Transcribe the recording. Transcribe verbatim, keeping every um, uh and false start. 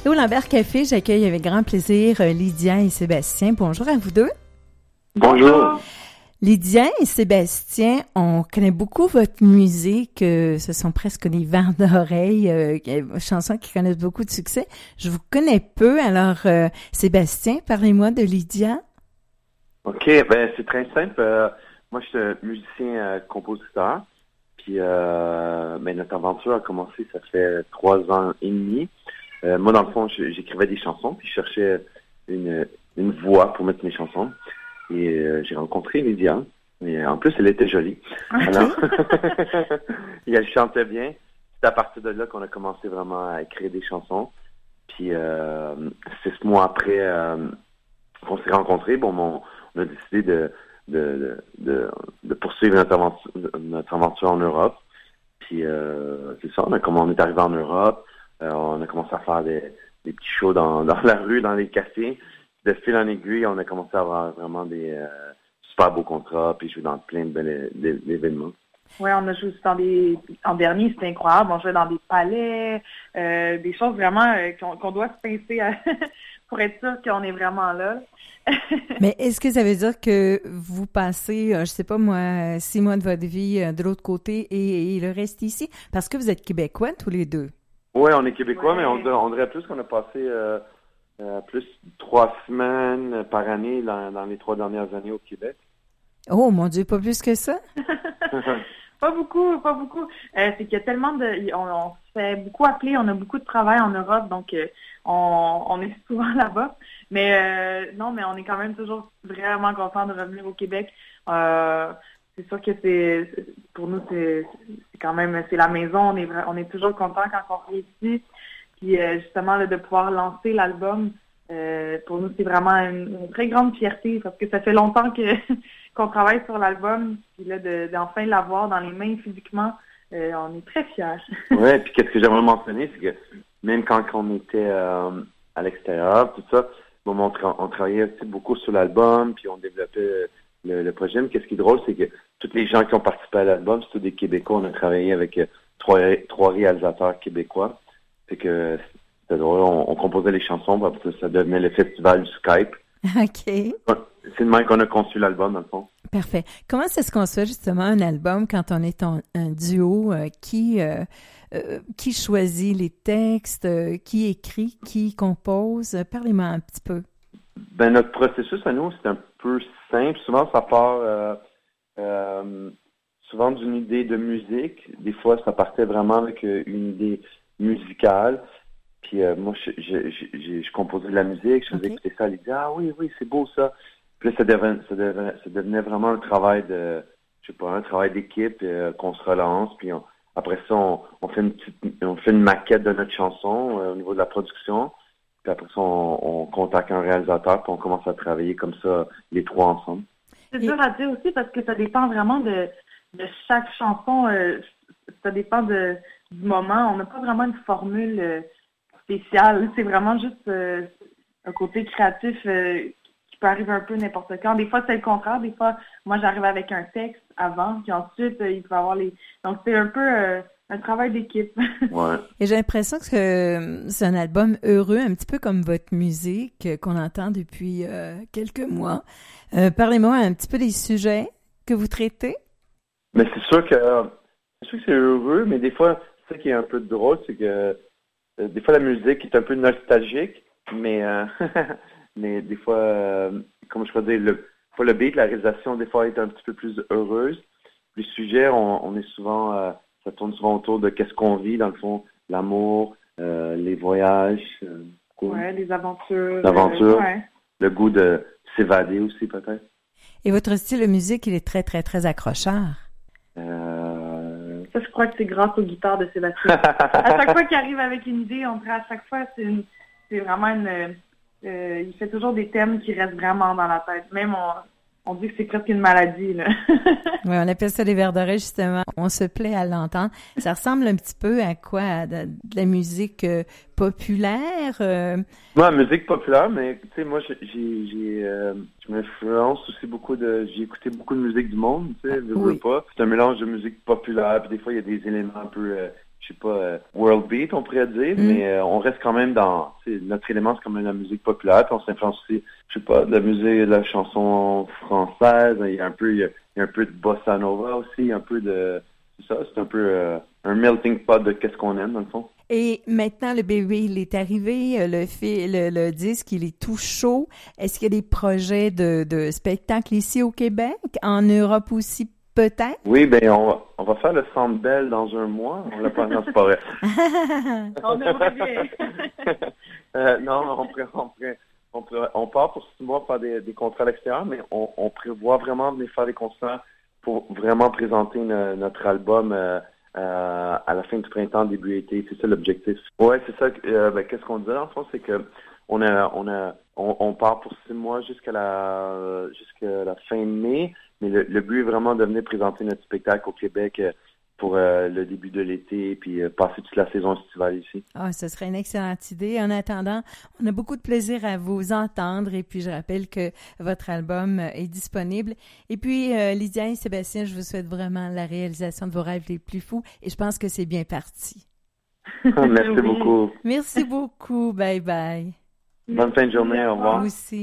Et au Lambert Café, j'accueille avec grand plaisir Lydia et Sébastien. Bonjour à vous deux. Bonjour. Lydia et Sébastien, on connaît beaucoup votre musique, euh, ce sont presque des vers d'oreille, euh, chansons qui connaissent beaucoup de succès. Je vous connais peu, alors euh, Sébastien, parlez-moi de Lydia. OK, ben c'est très simple. Euh, moi, je suis musicien euh, compositeur, puis euh, ben, notre aventure a commencé, ça fait trois ans et demi. Euh, moi, dans le fond, j'écrivais des chansons, puis je cherchais une, une voix pour mettre mes chansons. Et euh, j'ai rencontré Lydia. Et en plus, elle était jolie. Okay. Alors, et elle chantait bien. C'est à partir de là qu'on a commencé vraiment à écrire des chansons. Puis euh, six mois après euh, qu'on s'est rencontrés, bon, on, on a décidé de, de, de, de poursuivre notre aventure, notre aventure en Europe. Puis euh, c'est ça, on, a, comme on est arrivé en Europe, euh, on a commencé à faire des, des petits shows dans, dans la rue, dans les cafés. De fil en aiguille, on a commencé à avoir vraiment des euh, super beaux contrats, puis jouer dans plein de belles événements. Oui, on a joué aussi dans des... En dernier, c'était incroyable. On jouait dans des palais, euh, des choses vraiment euh, qu'on, qu'on doit se pincer à... pour être sûr qu'on est vraiment là. Mais est-ce que ça veut dire que vous passez, je sais pas moi, six mois de votre vie de l'autre côté et, et le reste ici? Parce que vous êtes Québécois tous les deux. Oui, on est Québécois, ouais. mais on, on dirait plus qu'on a passé... Euh, Euh, plus trois semaines par année dans, dans les trois dernières années au Québec. Oh mon Dieu, pas plus que ça? Pas beaucoup, pas beaucoup. Euh, c'est qu'il y a tellement de... On, on se fait beaucoup appeler, on a beaucoup de travail en Europe, donc euh, on, on est souvent là-bas. Mais euh, non, mais on est quand même toujours vraiment content de revenir au Québec. Euh, c'est sûr que c'est... Pour nous, c'est, c'est quand même... C'est la maison, on est, on est toujours content quand on revient ici. Puis euh, justement, là, de pouvoir lancer l'album, euh, pour nous, c'est vraiment une, une très grande fierté parce que ça fait longtemps que qu'on travaille sur l'album. Puis là, de, d'enfin l'avoir dans les mains physiquement, euh, on est très fiers. Oui, puis qu'est-ce que j'aimerais mentionner, c'est que même quand on était euh, à l'extérieur, tout ça, bon, on, tra- on travaillait aussi beaucoup sur l'album, puis on développait le, le projet. Mais qu'est-ce qui est drôle, c'est que tous les gens qui ont participé à l'album, c'est tous des Québécois. On a travaillé avec euh, trois, trois réalisateurs québécois. Fait que c'était drôle, on, on composait les chansons, parce que ça devenait le festival du Skype. OK. C'est de même qu'on a conçu l'album, dans le fond. Parfait. Comment est-ce qu'on se fait justement un album quand on est en, un duo? Euh, qui euh, euh, qui choisit les textes? Euh, qui écrit? Qui compose? Parlez-moi un petit peu. Ben notre processus à nous, c'est un peu simple. Souvent, ça part euh, euh, souvent d'une idée de musique. Des fois, ça partait vraiment avec une idée musicale. Puis euh, moi, je, je, je, je composais de la musique, je faisais okay. écouter ça, elle disait « Ah oui, oui, c'est beau ça ». Puis là, ça devenait, ça, devenait, ça devenait vraiment un travail de, je sais pas, un travail d'équipe euh, qu'on se relance. Puis on, après ça, on, on fait une petite, on fait une maquette de notre chanson euh, au niveau de la production. Puis après ça, on, on contacte un réalisateur, puis on commence à travailler comme ça, les trois ensemble. C'est dur à dire aussi parce que ça dépend vraiment de, de chaque chanson. Euh, ça dépend de du moment. On n'a pas vraiment une formule euh, spéciale. C'est vraiment juste euh, un côté créatif euh, qui peut arriver un peu n'importe quand. Des fois, c'est le contraire. Des fois, moi, j'arrive avec un texte avant, puis ensuite, euh, il peut y avoir les... Donc, c'est un peu euh, un travail d'équipe. Ouais. Et j'ai l'impression que c'est un album heureux, un petit peu comme votre musique euh, qu'on entend depuis euh, quelques mois. Euh, parlez-moi un petit peu des sujets que vous traitez. Mais c'est sûr que, c'est sûr que c'est heureux, mais des fois... Ce qui est un peu drôle, c'est que euh, des fois la musique est un peu nostalgique, mais euh, mais des fois, euh, comment je peux dire, le, le beat, la réalisation, des fois est un petit peu plus heureuse. Les sujets, on, on est souvent, euh, ça tourne souvent autour de qu'est-ce qu'on vit, dans le fond, l'amour, euh, les voyages, euh, ouais, les aventures, l'aventures, euh, ouais. Le goût de s'évader aussi peut-être. Et votre style de musique, il est très très très accrocheur. Euh, Ça, je crois que c'est grâce aux guitares de Sébastien. À chaque fois qu'il arrive avec une idée, on dirait à chaque fois, c'est, une, c'est vraiment une... Euh, il fait toujours des thèmes qui restent vraiment dans la tête. Même, on, on dit que c'est presque une maladie, là. Oui, on appelle ça des vers d'oreille, justement. On se plaît à l'entendre. Ça ressemble un petit peu à quoi? À de, de la musique euh, populaire? Euh... Moi, musique populaire, mais tu sais, moi, j'ai, j'ai, j'ai euh, je m'influence aussi beaucoup de, j'ai écouté beaucoup de musique du monde, tu sais, je oui. veux pas. C'est un mélange de musique populaire, puis des fois, il y a des éléments un peu euh, je sais pas, euh, world beat, on pourrait dire, mm. mais euh, on reste quand même dans, notre élément, c'est quand même la musique populaire, puis on s'influence aussi, je sais pas, de la musique, de la chanson française, il y a un peu, il y a, il y a un peu de bossa nova aussi, un peu de, c'est ça, c'est un peu euh, un melting pot de qu'est-ce qu'on aime, dans le fond. Et maintenant, le bébé, il est arrivé, le, fi- le, le disque, il est tout chaud. Est-ce qu'il y a des projets de, de spectacles ici au Québec, en Europe aussi, peut-être? Oui, ben on va, on va faire le Centre Bell dans un mois. On l'a pas, non, c'est pas vrai. On aimerait bien. euh, non, on, pré, on, pré, on, pré, on part pour six mois faire des, des contrats à l'extérieur, mais on, on prévoit vraiment de venir faire des concerts pour vraiment présenter no, notre album euh, euh, à la fin du printemps, début été. C'est ça l'objectif. Ouais, c'est ça. Euh, ben, qu'est-ce qu'on dit en fond, c'est que on a, on a, on, on part pour six mois jusqu'à la, jusqu'à la fin mai. Mais le, le but est vraiment de venir présenter notre spectacle au Québec euh, pour euh, le début de l'été, puis euh, passer toute la saison estivale ici. Ah, ce serait une excellente idée. En attendant, on a beaucoup de plaisir à vous entendre. Et puis, je rappelle que votre album est disponible. Et puis, euh, Lydia et Sébastien, je vous souhaite vraiment la réalisation de vos rêves les plus fous. Et je pense que c'est bien parti. Merci oui. beaucoup. Merci beaucoup. Bye bye. Bonne fin de journée. Au revoir. Vous aussi.